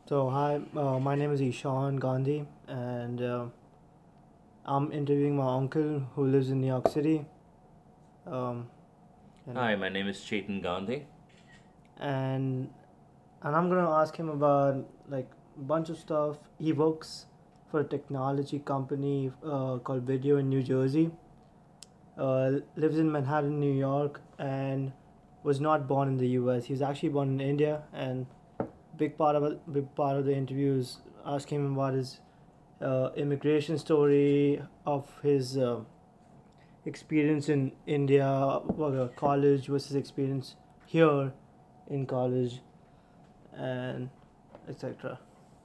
So hi, my name is Ishan Gandhi, and I'm interviewing my uncle who lives in New York City. Um, and Hi, my name is Chetan Gandhi. and and I'm gonna ask him about like a bunch of stuff. He works for a technology company called Video in New Jersey. Lives in Manhattan, New York, and was not born in the U.S. He was actually born in India. And big part of the interview is asking him about his immigration story of his experience in India, college versus experience here in college, and etc.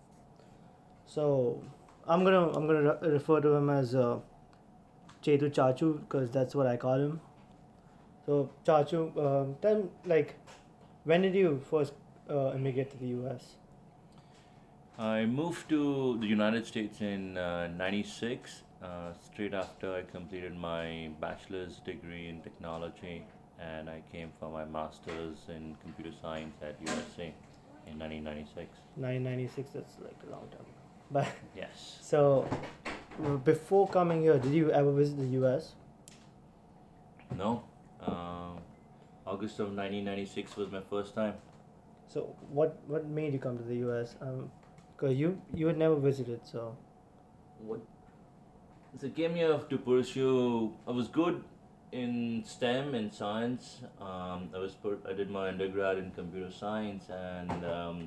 So I'm gonna refer to him as Chetu Chachu because that's what I call him. So Chachu, tell me, like, when did you first immigrate to the U.S.? I moved to the United States in '96, straight after I completed my bachelor's degree in technology, and I came for my master's in computer science at USC in 1996. 1996. That's like a long time ago. But Yes. so before coming here, did you ever visit the U.S.? No. Um, August of 1996 was my first time. So what made you come to the U.S.? Cause you had never visited, so What? So it came here to pursue. I was good in STEM and science. I did my undergrad in computer science and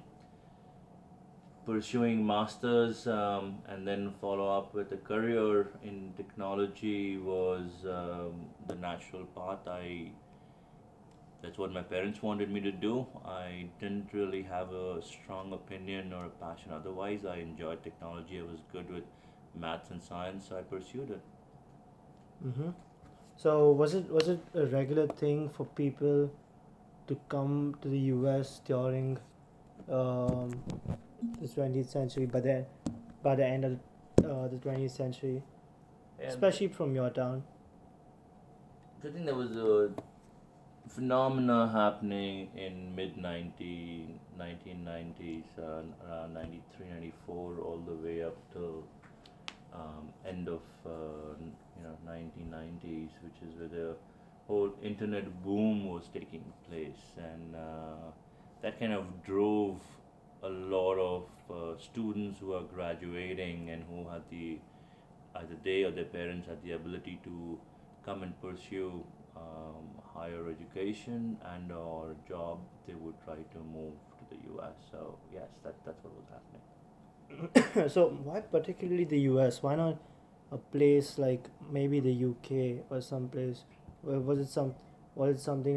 pursuing masters and then follow up with a career in technology was the natural path. I That's what my parents wanted me to do. I didn't really have a strong opinion or a passion. Otherwise, I enjoyed technology. I was good with maths and science, so I pursued it. mm-hmm. So was it a regular thing for people to come to the U.S. during um, the 20th century, but then by the end of the 20th century, And especially from your town? I think there was a phenomena happening in mid 1990s, around 93, 94, all the way up till end of 1990s, which is where the whole internet boom was taking place, and that kind of drove a lot of students who are graduating and who had the either they or their parents had the ability to come and pursue higher education and or job, they would try to move to the US. So yes, that's what was happening. So why particularly the U.S.? Why not a place like maybe the UK or some place? Was it something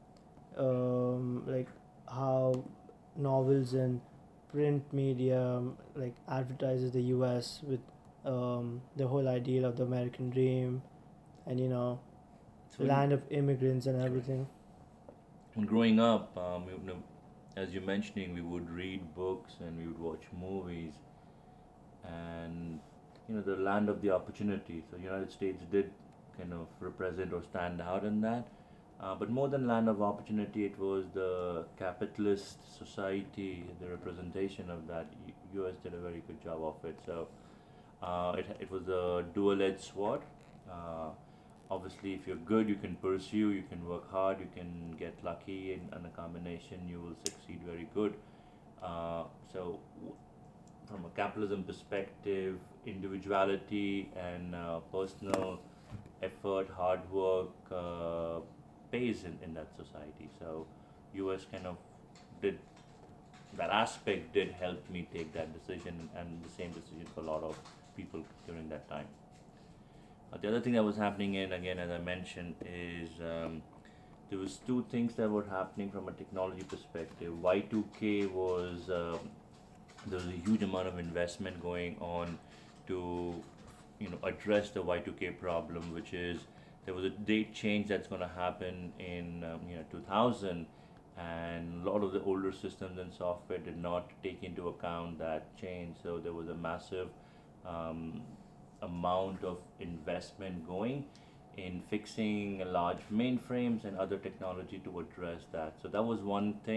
like how novels and print media like advertises the U.S. with the whole ideal of the American dream and So the land of immigrants and correct. everything. And growing up, as you're mentioning, we would read books and we would watch movies, and the land of the opportunity. So United States did kind of represent or stand out in that. But more than land of opportunity, it was the capitalist society, the representation of that. U.S. did a very good job of it. So it was a dual-edged sword. Uh, Obviously, if you're good, you can pursue, you can work hard, you can get lucky, and a combination, you will succeed very good. So, from a capitalism perspective, individuality and personal effort, hard work pays in that society. So, US kind of did that aspect did help me take that decision and the same decision for a lot of people during that time. The other thing that was happening in again, as I mentioned, is there was two things that were happening from a technology perspective. Y2K was there was a huge amount of investment going on to address the Y2K problem, which is there was a date change that's going to happen in 2000, and a lot of the older systems and software did not take into account that change. So there was a massive um, amount of investment going in fixing large mainframes and other technology to address that. So that was one thing.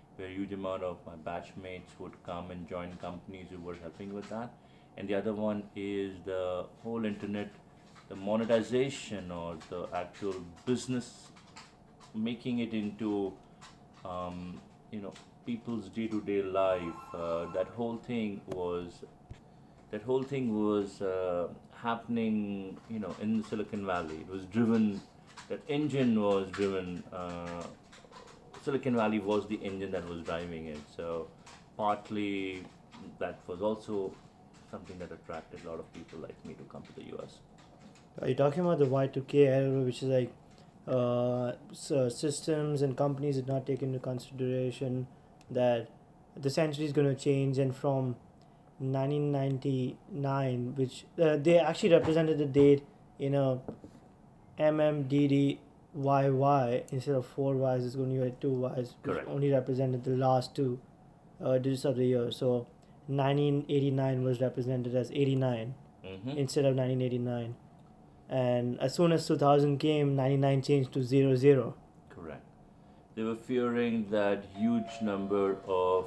where a huge amount of my batchmates would come and join companies who were helping with that. And the other one is the whole internet, the monetization or the actual business, making it into um, people's day-to-day life. That whole thing was happening, in Silicon Valley. It was driven. That engine was driven. Silicon Valley was the engine that was driving it. So partly that was also something that attracted a lot of people like me to come to the US. Are you talking about the Y2K era, which is like so systems and companies did not take into consideration that the century is going to change, and from 1999, which they actually represented the date in a MMDDYY instead of four Ys, it's going to be two Ys, which Correct. only represented the last two digits of the year. So 1989 was represented as 89 Mm-hmm. instead of 1989. And as soon as 2000 came, 99 changed to 00. Correct. They were fearing that huge number of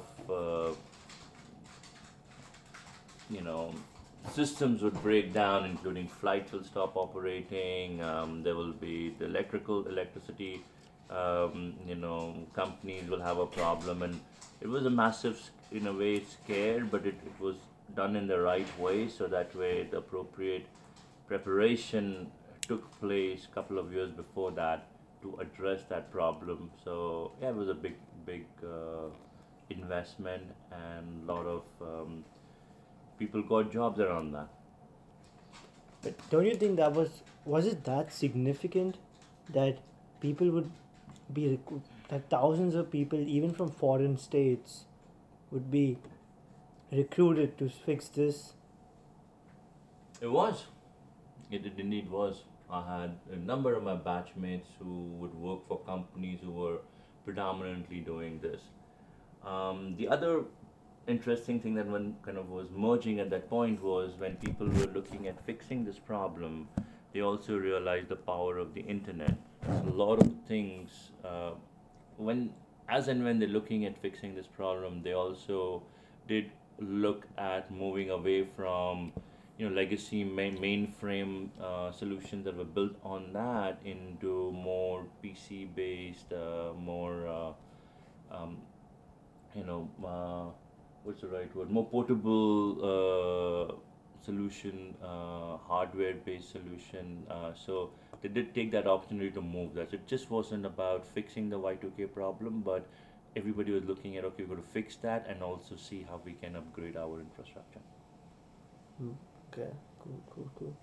you know systems would break down, including flights will stop operating. There will be the electricity. Companies will have a problem, and it was a massive, in a way, scare, but it was done in the right way, so that way the appropriate preparation took place a couple of years before that to address that problem. So yeah, it was a big investment, and a lot of people got jobs around that. But don't you think that was it that significant that people would be that thousands of people, even from foreign states, would be recruited to fix this? It was. It indeed was. I had a number of my batchmates who would work for companies who were predominantly doing this. The other interesting thing that one kind of was merging at that point was when people were looking at fixing this problem, they also realized the power of the internet. A lot of things, when as and when they're looking at fixing this problem, they also did look at moving away from legacy mainframe solutions that were built on that into more PC based, more um, you know what's the right word, more portable solution, hardware based solution. So they did take that opportunity to move that. So it just wasn't about fixing the Y2K problem, but everybody was looking at, okay, we're going to fix that and also see how we can upgrade our infrastructure. Okay, cool.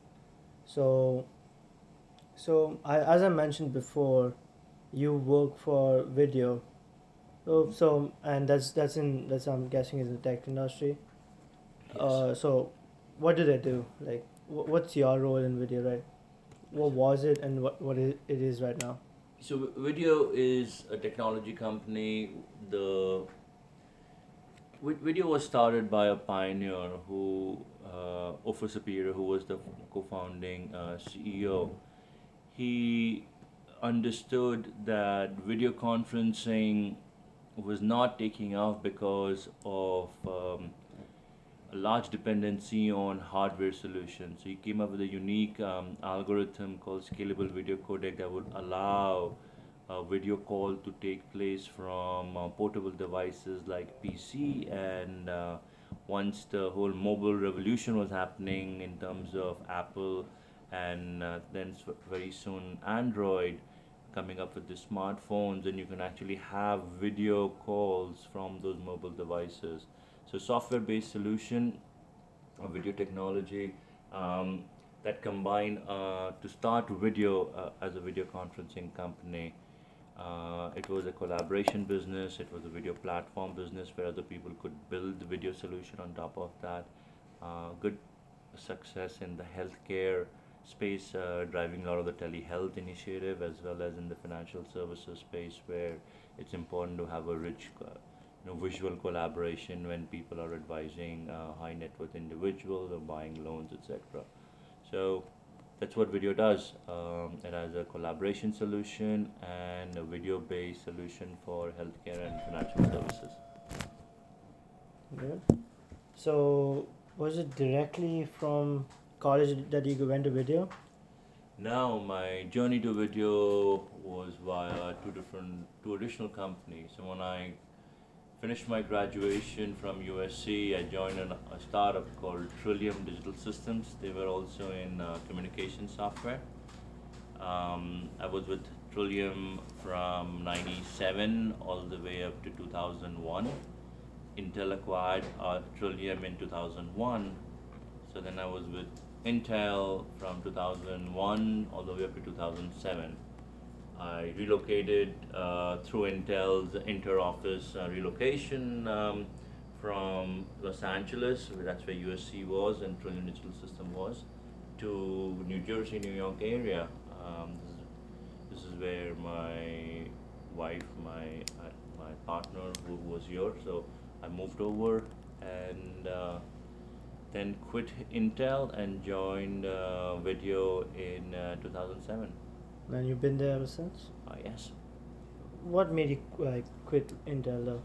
So as I mentioned before, you work for video. So and that's I'm guessing is the tech industry. Yes. So what do they do? Like, what's your role in video, right? What was it, and what it is right now? So Video is a technology company. The Video was started by a pioneer Ofer Sapir, who was the co-founding CEO. He understood that video conferencing was not taking off because of a large dependency on hardware solutions. So he came up with a unique algorithm called Scalable Video Codec that would allow a video call to take place from portable devices like PC. And once the whole mobile revolution was happening in terms of Apple and then very soon Android coming up with the smartphones, and you can actually have video calls from those mobile devices. So software-based solution of video technology that combine to start video as a video conferencing company. It was a collaboration business. It was a video platform business where other people could build the video solution on top of that. Good success in the healthcare space, driving a lot of the telehealth initiative, as well as in the financial services space, where it's important to have a rich visual collaboration when people are advising high net worth individuals or buying loans, etc. So that's what video does. It has a collaboration solution and a video-based solution for healthcare and financial services. Good. So, was it directly from college that you went to video? Now, my journey to video was via two additional companies. So when I finished my graduation from USC, I joined a startup called Trillium Digital Systems. They were also in communication software. I was with Trillium from '97 all the way up to 2001. Intel acquired Trillium in 2001. So then I was with Intel from 2001 all the way up to 2007. I relocated through Intel's inter-office relocation from Los Angeles, that's where USC was and Trillium Digital System was, to New Jersey, New York area. This is where my wife, my partner, who was here. So I moved over and then quit Intel and joined Video in 2007. And you've been there ever since? Yes. What made you quit Intel though?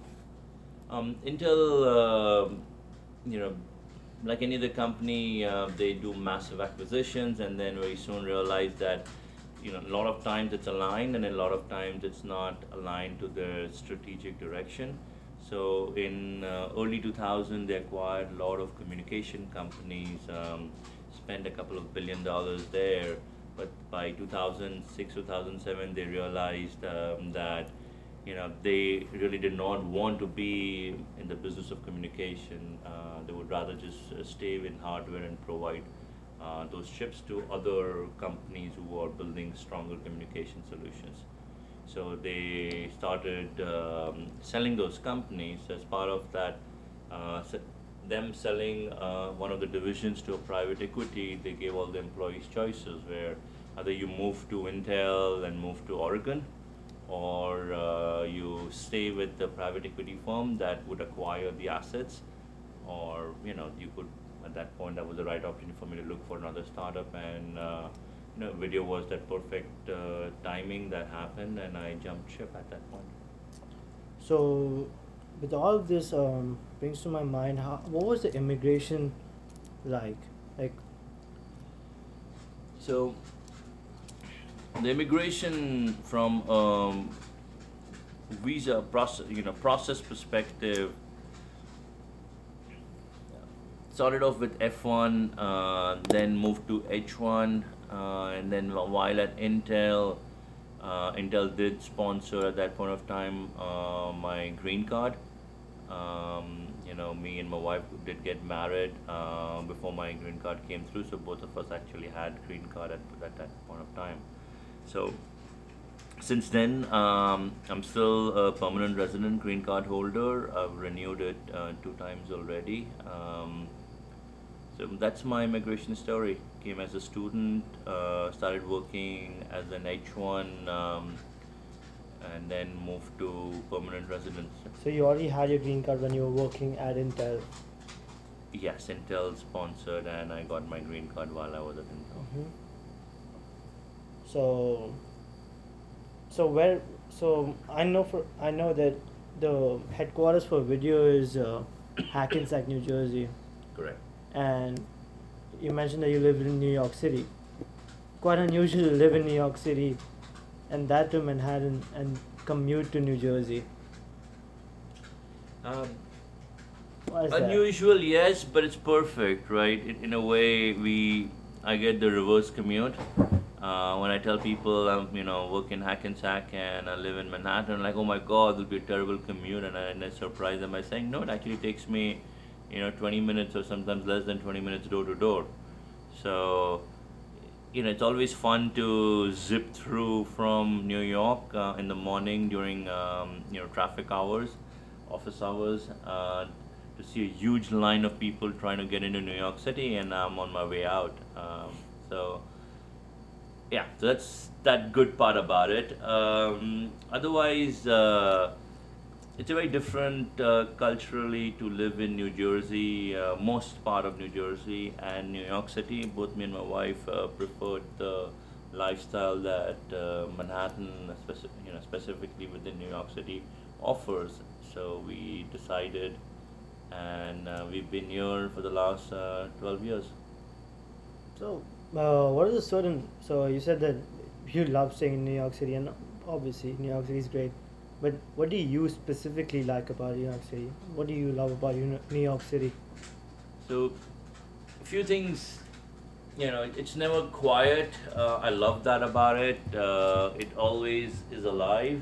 Intel, like any other company, they do massive acquisitions and then very soon realize that, a lot of times it's aligned and a lot of times it's not aligned to their strategic direction. So in early 2000, they acquired a lot of communication companies, spent a couple of $1 billion there. But by 2006, 2007, they realized that they really did not want to be in the business of communication. They would rather just stay in hardware and provide those chips to other companies who are building stronger communication solutions. So they started selling those companies. As part of that, them selling one of the divisions to a private equity, they gave all the employees choices where either you move to Intel and move to Oregon, or you stay with the private equity firm that would acquire the assets, or you could, at that point that was the right opportunity for me to look for another startup, and video was that perfect timing that happened, and I jumped ship at that point. So, with all of this, brings to my mind, what was the immigration like? So, the immigration from visa process perspective, started off with F1, then moved to H1, and then while at Intel, Intel did sponsor at that point of time my green card. Me and my wife did get married before my green card came through, so both of us actually had green card at that point of time. So since then, I'm still a permanent resident green card holder. I've renewed it 2 times already. So that's my immigration story. Came as a student, started working as an H1, and then moved to permanent residence. So you already had your green card when you were working at Intel? Yes, Intel sponsored, and I got my green card while I was at Intel. Mm-hmm. So I know that the headquarters for video is Hackensack, New Jersey. Correct. And you mentioned that you live in New York City. Quite unusual to live in New York City and that to Manhattan and commute to New Jersey. Why is that? Unusual, yes, but it's perfect, right? In a way, I get the reverse commute. When I tell people I'm, work in Hackensack and I live in Manhattan, like, oh my God, it'll be a terrible commute, and I surprise them by saying, no, it actually takes me, 20 minutes or sometimes less than 20 minutes door to door. So, it's always fun to zip through from New York in the morning during, traffic hours, office hours, to see a huge line of people trying to get into New York City, and I'm on my way out. So that's that good part about it. Otherwise, it's a very different culturally to live in New Jersey, most part of New Jersey and New York City. Both me and my wife preferred the lifestyle that Manhattan, specifically within New York City, offers. So we decided, and we've been here for the last 12 years. So, what is a certain? So you said that you love staying in New York City, and obviously New York City is great. But what do you specifically like about New York City? What do you love about New York City? So, a few things, it's never quiet. I love that about it. It always is alive.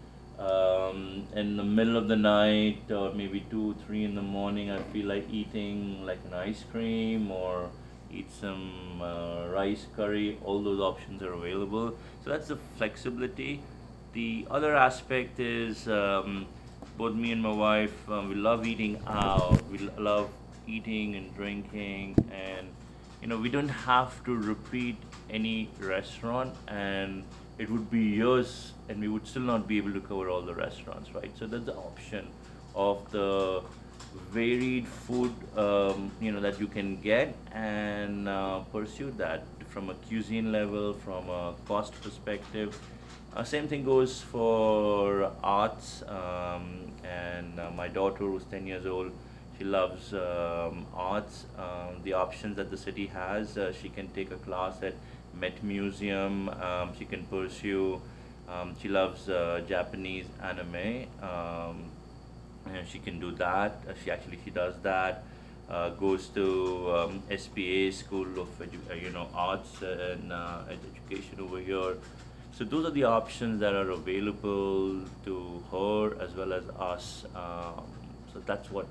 In the middle of the night, or maybe 2 3 in the morning, I feel like eating like an ice cream or eat some rice curry. All those options are available, so that's the flexibility. The other aspect is, both me and my wife, we love eating out. We love eating and drinking, and we don't have to repeat any restaurant, and it would be years and we would still not be able to cover all the restaurants, right? So that's the option of the varied food, that you can get, and pursue that from a cuisine level, from a cost perspective. Same thing goes for arts, and my daughter, who's 10 years old, she loves arts. The options that the city has, she can take a class at Met Museum. She can pursue. She loves Japanese anime, and she can do that. She does that. Goes to SPA School of Arts and Education over here. So those are the options that are available to her as well as us. So that's what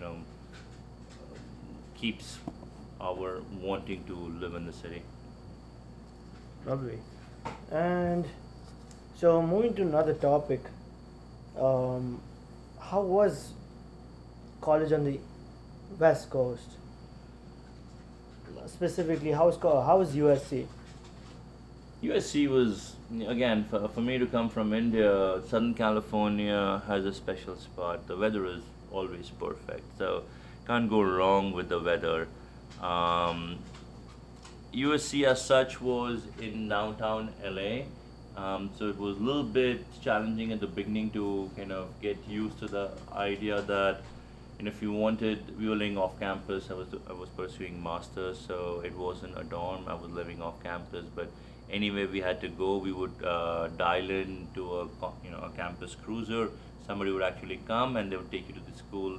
keeps our wanting to live in the city. Lovely. And so moving to another topic, um, how was college on the West Coast? Specifically, how was USC? USC was, again, for me to come from India. Southern California has a special spot. The weather is always perfect, so can't go wrong with the weather. Um, USC as such was in downtown LA, so it was a little bit challenging at the beginning to kind of get used to the idea that, if you wanted, we were living off campus. I was pursuing masters, so it wasn't a dorm. I was living off campus, but anywhere we had to go, we would dial in to a campus cruiser. Somebody would actually come and they would take you to the school,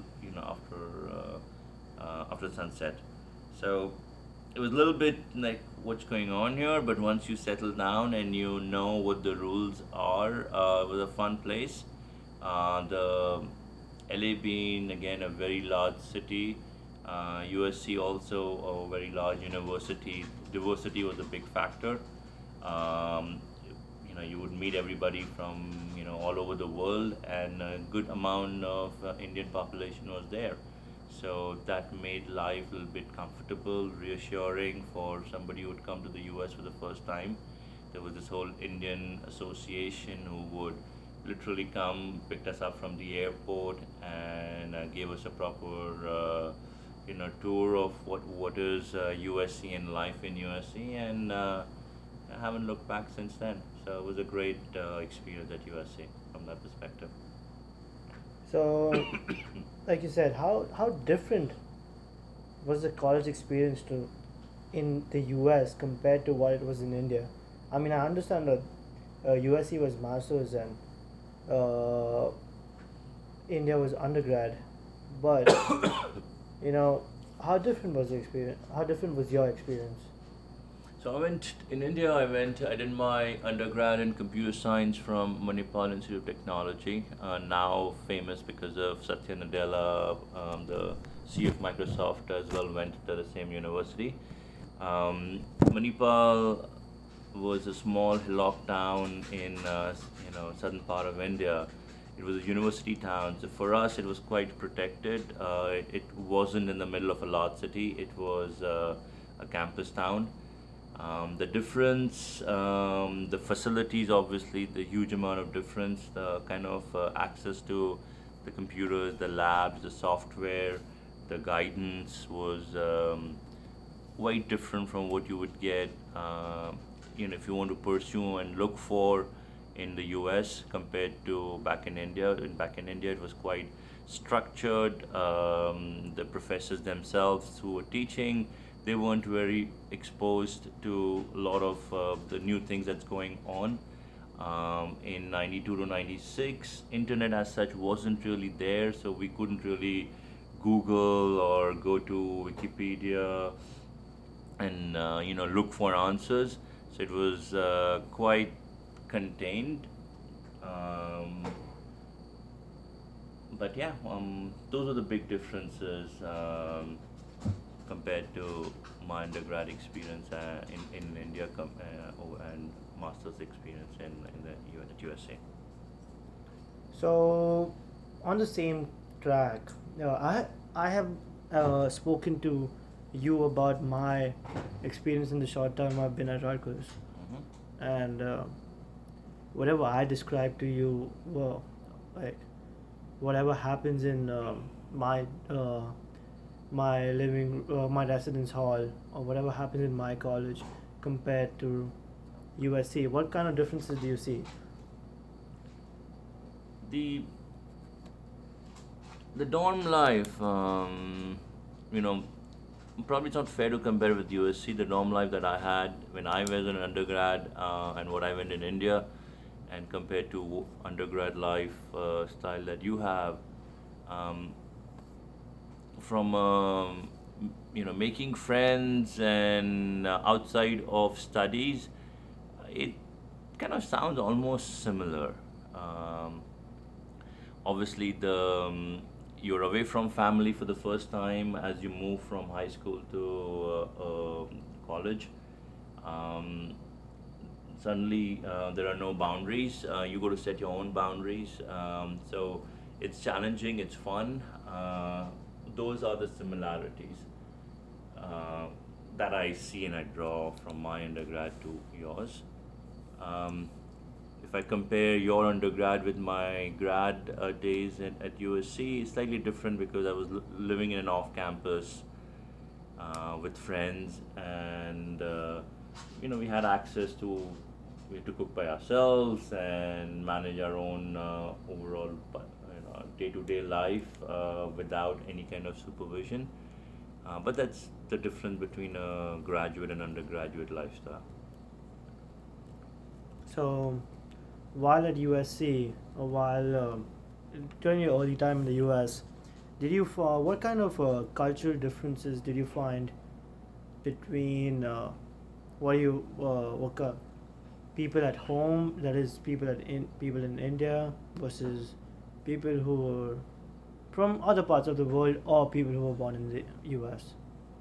after sunset. So it was a little bit like what's going on here, but once you settle down and you know what the rules are, it was a fun place. The LA being again a very large city, USC also a very large university. Diversity was a big factor. Um, you would meet everybody from all over the world, and a good amount of Indian population was there. So that made life a little bit comfortable, reassuring for somebody who would come to the US for the first time. There was this whole Indian association who would literally come, picked us up from the airport, and gave us a proper tour of what is USC and life in USC, and I haven't looked back since then. So it was a great experience at USC from that perspective. So, like you said, how different was the college experience to in the US compared to what it was in India? I mean, I understand that USC was masters and uh, India was undergrad, but you know, how different was the experience? How different was your experience? So I went in India. I did my undergrad in computer science from Manipal Institute of Technology, now famous because of Satya Nadella, the CEO of Microsoft, as well went to the same university. Manipal was a small hillock town in southern part of India. It was a university town, so for us it was quite protected. It wasn't in the middle of a large city. It was a campus town. The difference, the facilities, obviously, the huge amount of difference, the kind of access to the computers, the labs, the software, the guidance was quite different from what you would get, if you want to pursue and look for in the US compared to back in India. Back in India, it was quite structured. The professors themselves who were teaching, they weren't very exposed to a lot of the new things that's going on. In 92 to 96, internet as such wasn't really there, so we couldn't really Google or go to Wikipedia and look for answers. So it was quite contained. Um, but yeah, those are the big differences compared to my undergrad experience in India and master's experience in the USA. So, on the same track, I have spoken to you about my experience in the short time I've been at Rutgers, Hmm. and whatever I describe to you, well, like whatever happens in my my residence hall, or whatever happens in my college compared to USC, what kind of differences do you see? The the dorm life, you know, probably it's not fair to compare with USC. The dorm life that I had when I was an undergrad and what I went in India, and compared to undergrad life style that you have, um, from making friends and outside of studies, it kind of sounds almost similar. Um, Obviously, you're away from family for the first time as you move from high school to college. Um, Suddenly, there are no boundaries. You got to set your own boundaries. So it's challenging. It's fun. Those are the similarities uh, that I see and I draw from my undergrad to yours. Um, if I compare your undergrad with my grad days at USC, it's slightly different because I was living in an off campus with friends, and we had access to, we had to cook by ourselves and manage our own overall day to day life without any kind of supervision. But that's the difference between a graduate and undergraduate lifestyle. So, while at USC, or while during your early time in the US, what kind of cultural differences did you find between what people at home, that is people in India, versus people who were from other parts of the world, or people who were born in the US?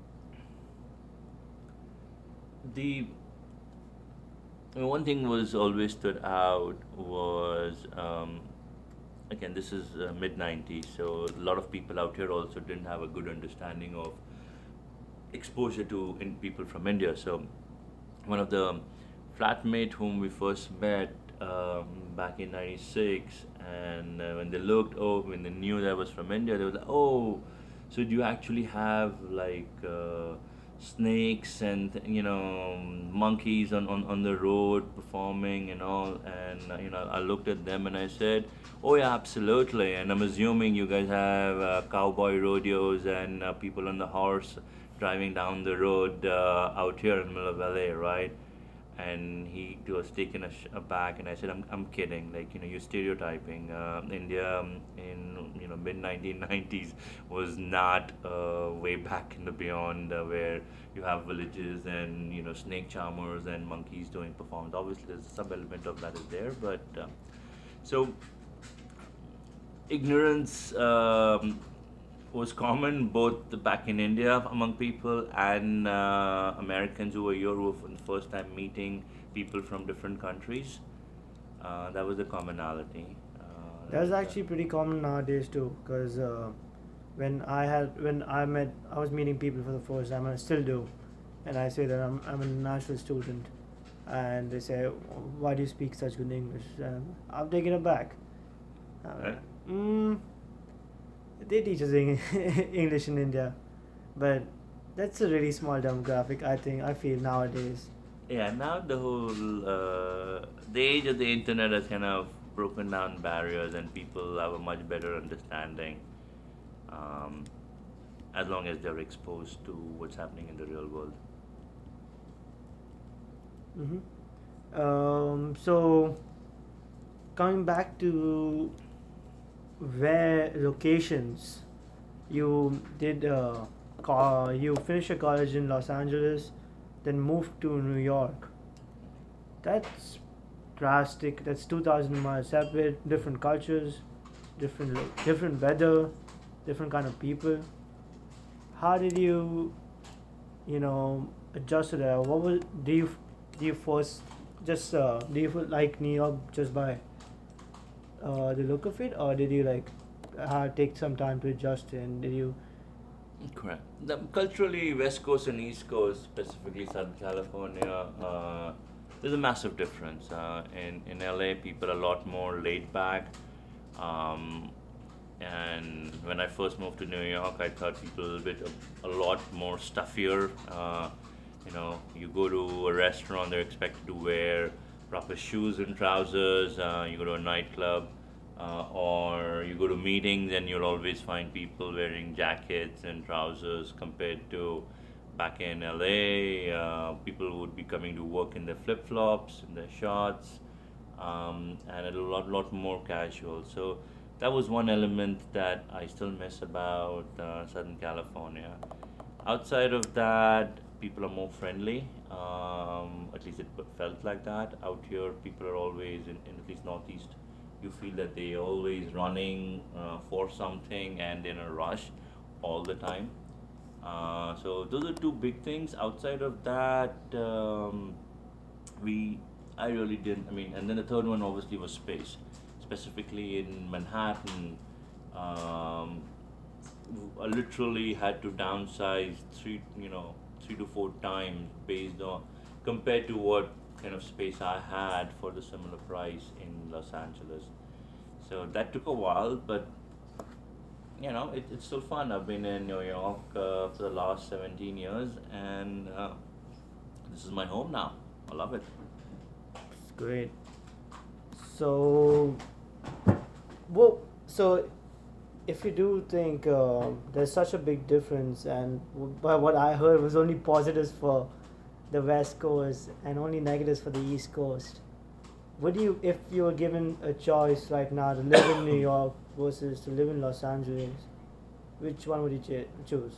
The One thing was always stood out was, again, this is mid 90s, so a lot of people out here also didn't have a good understanding of exposure to people from India. So one of the flatmate whom we first met back in '96, and when they knew that I was from India, they were like, "Oh, so do you actually have like snakes and monkeys on the road performing and all?" And I looked at them and I said, "Oh yeah, absolutely." And I'm assuming you guys have cowboy rodeos and people on the horse driving down the road out here in the middle of LA, right? And he was taken aback, and I said, I'm kidding. Like, you're stereotyping. India in mid 1990s was not way back in the beyond where you have villages and snake charmers and monkeys doing performance. Obviously, there's some element of that is there, but so ignorance was common both back in India among people and Americans who were here, who were for the first time meeting people from different countries. That was a commonality. That That's was actually pretty common nowadays too, because when I was meeting people for the first time, and I still do, and I say that I'm a national student, and they say, "Why do you speak such good English?" I'm taken aback. I'm right. like, mm, they teach us English in India, but that's a really small demographic. I think I feel nowadays. Yeah, now the age of the internet has kind of broken down barriers, and people have a much better understanding, um, as long as they're exposed to what's happening in the real world. So coming back to where locations, you did you finished your college in Los Angeles, then moved to New York. That's drastic. That's 2,000 miles separate, different cultures, different weather, different kind of people. How did you, adjust to that? What was do you first just do you like New York just by the look of it, or did you like take some time to adjust, and did you? Correct. Culturally, West Coast and East Coast, specifically Southern California, there's a massive difference. In LA, people are a lot more laid back. Um, and when I first moved to New York, I thought people were a lot more stuffier. You go to a restaurant, they're expected to wear proper shoes and trousers. You go to a nightclub, or you go to meetings, and you'll always find people wearing jackets and trousers compared to back in LA. People would be coming to work in their flip flops, in their shorts, and a lot more casual. So that was one element that I still miss about Southern California. Outside of that, people are more friendly. At least it felt like that. Out here, people are always in at least Northeast. You feel that they always running for something and in a rush all the time. So those are two big things. Outside of that, we I really didn't. I mean, and then the third one obviously was space, specifically in Manhattan. Um, I literally had to downsize three to four times based on compared to what kind of space I had for the similar price in Los Angeles. So that took a while, but it's still fun. I've been in New York for the last 17 years, and this is my home now. I love it. It's great. So, well, so if you do think there's such a big difference, and by what I heard was only positives for the West Coast and only negatives for the East Coast, would you, if you were given a choice right now to live in New York versus to live in Los Angeles, which one would you choose?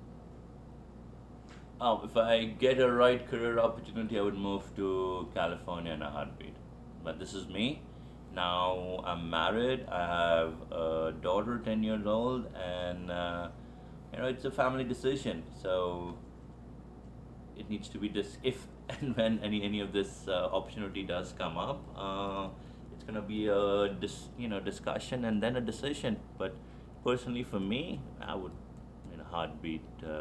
If I get a right career opportunity, I would move to California in a heartbeat. But this is me. Now I'm married. I have a daughter, 10 years old, and it's a family decision. So it needs to be if and when any of this opportunity does come up, it's gonna be a discussion and then a decision. But personally, for me, I would in a heartbeat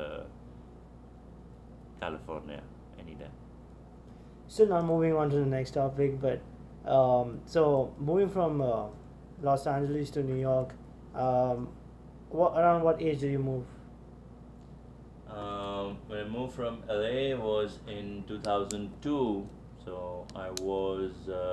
California any day. So now moving on to the next topic, but so moving from Los Angeles to New York, around what age did you move? When I moved from LA was in 2002, so I was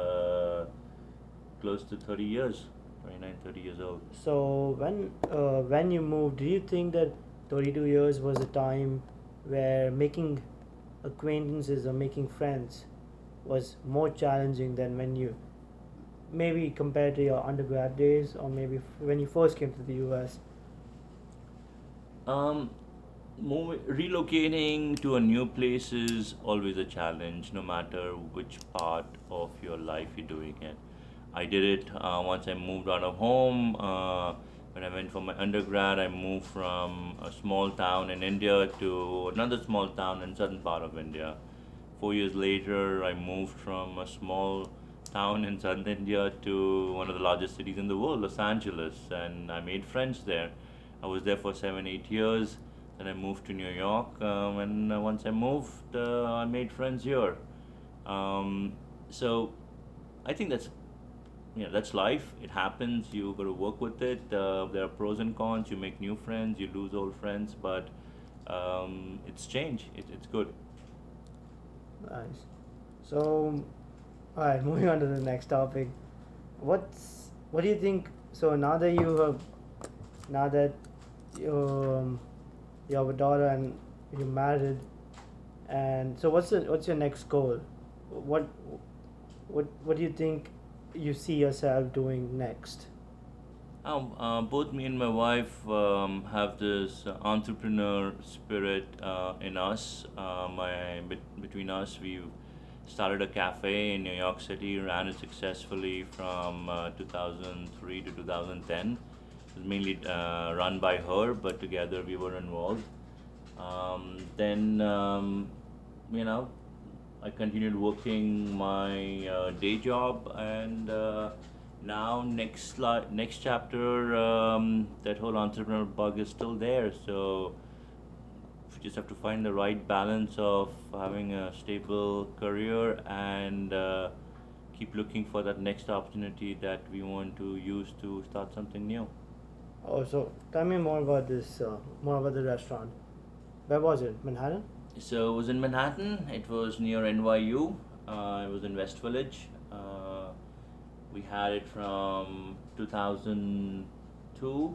close to 30 years, 29, 30 years old. So when you moved, do you think that 32 years was a time where making acquaintances or making friends was more challenging than when you maybe compared to your undergrad days, or maybe when you first came to the US? Um, Relocating to a new place is always a challenge, no matter which part of your life you're doing it. I did it once I moved out of home. When I went for my undergrad, I moved from a small town in India to another small town in southern part of India. 4 years later, I moved from a small town in southern India to one of the largest cities in the world, Los Angeles, and I made friends there. I was there for 7, 8 years. Then I moved to New York, and once I moved, I made friends here. So I think that's that's life. It happens. You got to work with it. There are pros and cons. You make new friends. You lose old friends, but it's change. It's good. Nice. So, all right, moving on to the next topic. What do you think? So now that you have a daughter and you're married, and so what's your next goal? What what do you think you see yourself doing next? Both me and my wife have this entrepreneur spirit in us. Between us, we've started a cafe in New York City, ran it successfully from 2003 to 2010. It was mainly run by her, but together we were involved. Then, you know, I continued working my day job, and now next chapter, that whole entrepreneur bug is still there. So we just have to find the right balance of having a stable career and keep looking for that next opportunity that we want to use to start something new. Oh, so tell me more about this. More about the restaurant. Where was it? Manhattan. So it was in Manhattan. It was near NYU. It was in West Village. We had it from 2002,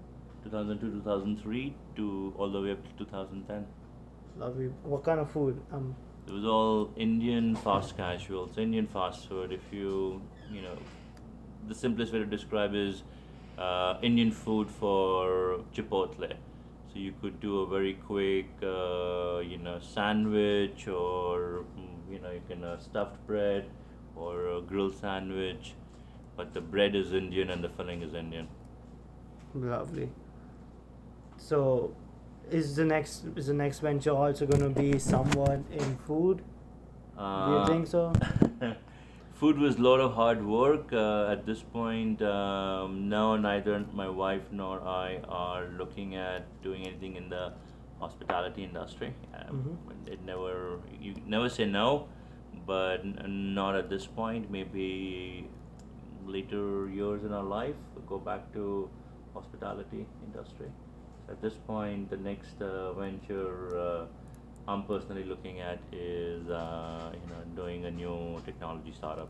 2003 to all the way up to 2010. Lovely. What kind of food? It was all Indian fast casuals, Indian fast food. If you know, the simplest way to describe is Indian food for Chipotle. So you could do a very quick, sandwich, or you can stuffed bread or a grilled sandwich, but the bread is Indian and the filling is Indian. Lovely. So, is the next venture also gonna be somewhat in food? Do you Uh, think so? Food was a lot of hard work. At this point, no, neither my wife nor I are looking at doing anything in the hospitality industry. Mm-hmm. You never say no, but not at this point. Maybe later years in our life, we'll go back to hospitality industry. So at this point, the next venture I'm personally looking at is doing a new technology startup.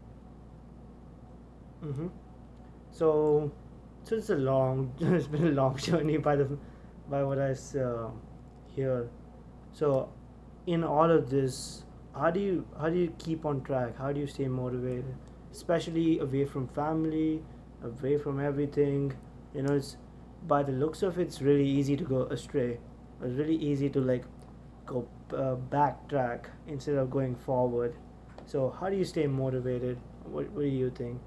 Mm-hmm. So, so it's a long, it's been a long journey by what hear. So, in all of this, how do you keep on track? How do you stay motivated, especially away from family, away from everything? It's by the looks of it, it's really easy to go astray. It's really easy to like go backtrack instead of going forward. So, how do you stay motivated? What do you think?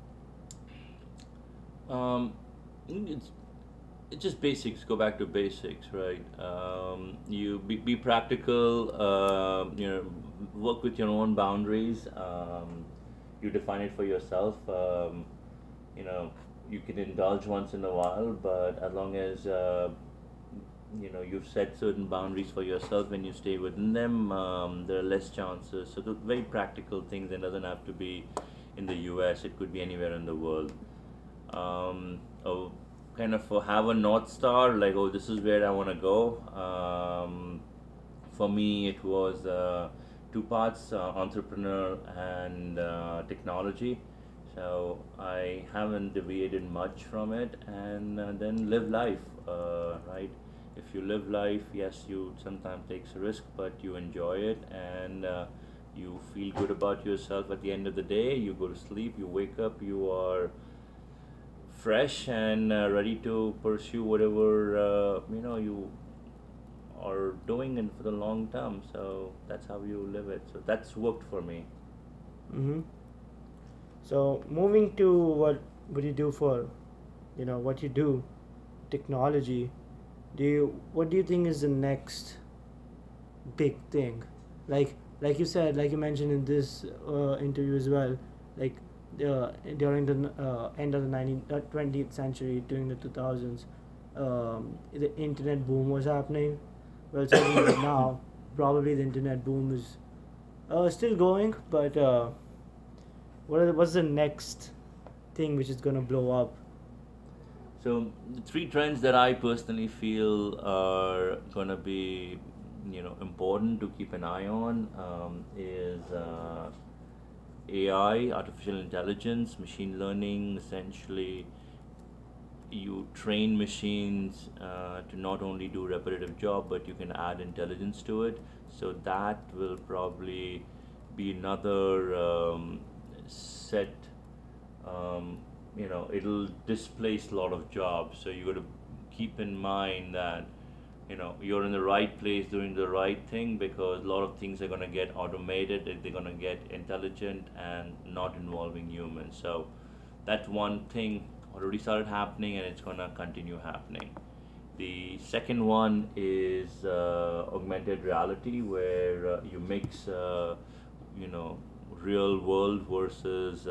Um, it's it's just basics. Go back to basics, right? You be practical. Work with your own boundaries. You define it for yourself. You know, you can indulge once in a while, but as long as you've set certain boundaries for yourself, when you stay within them, there are less chances. So the very practical things. It doesn't have to be in the U.S. It could be anywhere in the world. Oh, kind of have a north star, like, oh, this is where I want to go. For me, it was two parts, entrepreneur and technology. So I haven't deviated much from it, and then live life, right? If you live life, yes, you sometimes takes a risk, but you enjoy it, and you feel good about yourself at the end of the day. You go to sleep, you wake up, you are fresh and ready to pursue whatever you are doing and for the long term. So that's how you live it. So that's worked for me. Mm-hmm. So moving to what you do for, what you do, technology. What do you think is the next big thing? Like you said, like you mentioned in this interview as well, like during the end of the 20th century, during the 2000s, the internet boom was happening. Well, certainly now, probably the internet boom is still going, but what's the next thing which is gonna blow up? So the three trends that I personally feel are gonna be, important to keep an eye on is AI, artificial intelligence, machine learning. Essentially, you train machines to not only do repetitive job, but you can add intelligence to it. So that will probably be another set. It'll displace a lot of jobs. So you got to keep in mind that you're in the right place doing the right thing, because a lot of things are going to get automated, they're going to get intelligent and not involving humans. So that's one thing already started happening, and it's going to continue happening. The second one is augmented reality, where you mix you know real world versus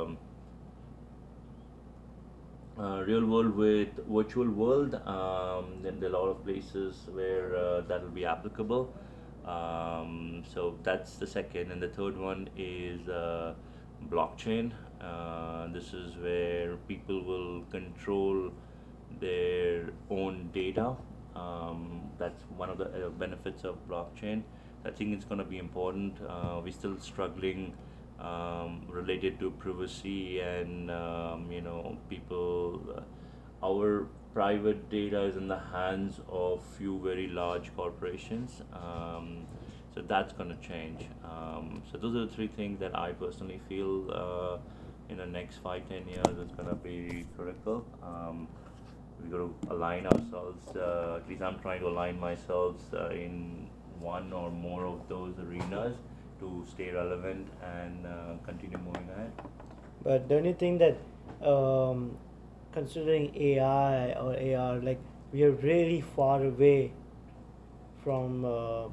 real world with virtual world. Then there are a lot of places where that will be applicable. So that's the second, and the third one is blockchain. This is where people will control their own data. That's one of the benefits of blockchain. I think it's going to be important. We're still struggling related to privacy and people. Our private data is in the hands of few very large corporations. So that's going to change. So those are the three things that I personally feel in the next 5-10 years is going to be critical. We got to align ourselves. At least I'm trying to align myself in one or more of those arenas to stay relevant and continue moving ahead. But don't you think that considering AI or AR, like we are really far away from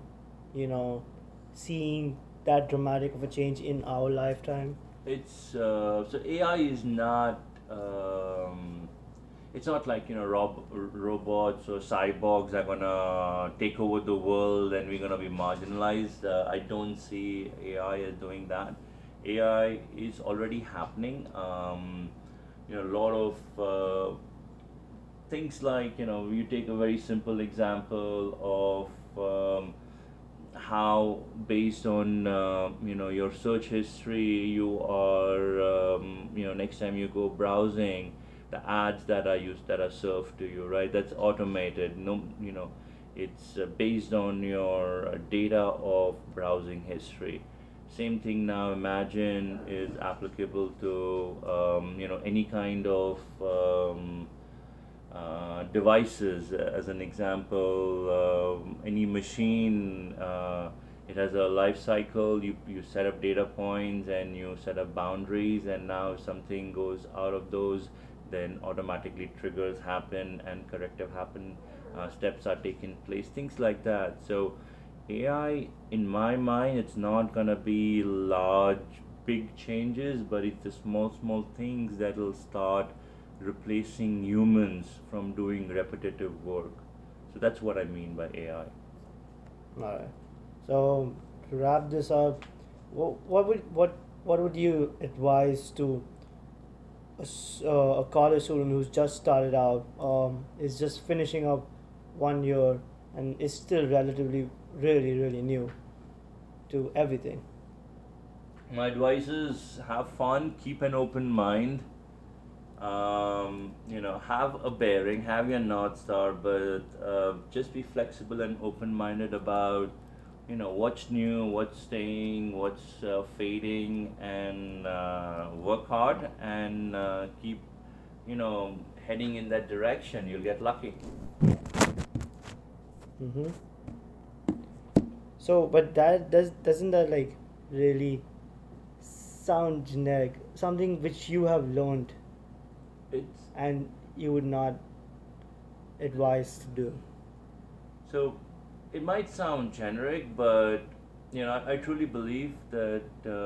seeing that dramatic of a change in our lifetime? It's so AI is not. It's not like robots or cyborgs are gonna take over the world and we're gonna be marginalized. I don't see AI as doing that. AI is already happening. A lot of things like you take a very simple example of how based on your search history you are next time you go browsing, the ads that are served to you, right? That's automated. No, it's based on your data of browsing history. Same thing now. Imagine is applicable to any kind of devices. As an example, any machine. It has a life cycle. You set up data points and you set up boundaries, and now if something goes out of those, then automatically triggers happen and corrective happen, steps are taken place, things like that. So AI, in my mind, it's not gonna be large big changes, but it's the small things that will start replacing humans from doing repetitive work. So that's what I mean by AI. Alright. So to wrap this up, what would you advise to a college student who's just started out, is just finishing up 1 year and is still relatively really new to everything? My advice is have fun, keep an open mind, have a bearing, have your North Star, but just be flexible and open minded about what's new, what's staying, what's fading, and work hard and keep heading in that direction. You'll get lucky. Mm-hmm. So, but doesn't that like really sound generic? Something which you have learned It's and you would not advise to do. so it might sound generic, but I truly believe that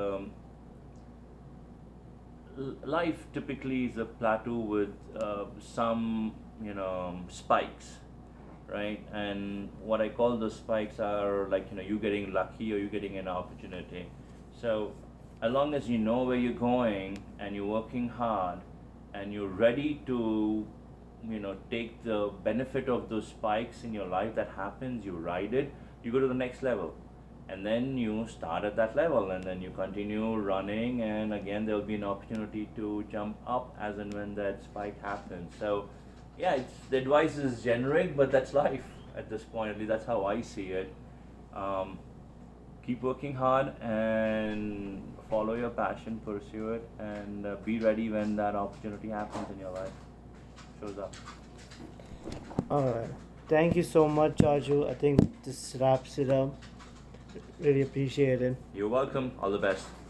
life typically is a plateau with some spikes, right? And what I call those spikes are like you getting lucky or you getting an opportunity. So as long as you know where you're going and you're working hard, and you're ready to, take the benefit of those spikes in your life that happens, you ride it, you go to the next level, and then you start at that level, and then you continue running, and again there'll be an opportunity to jump up as and when that spike happens. So yeah, the advice is generic, but that's life at this point. At least that's how I see it. um, Keep working hard and follow your passion, pursue it, and be ready when that opportunity happens in your life, shows up. All right. Thank you so much, Arju. I think this wraps it up. Really appreciate it. You're welcome. All the best.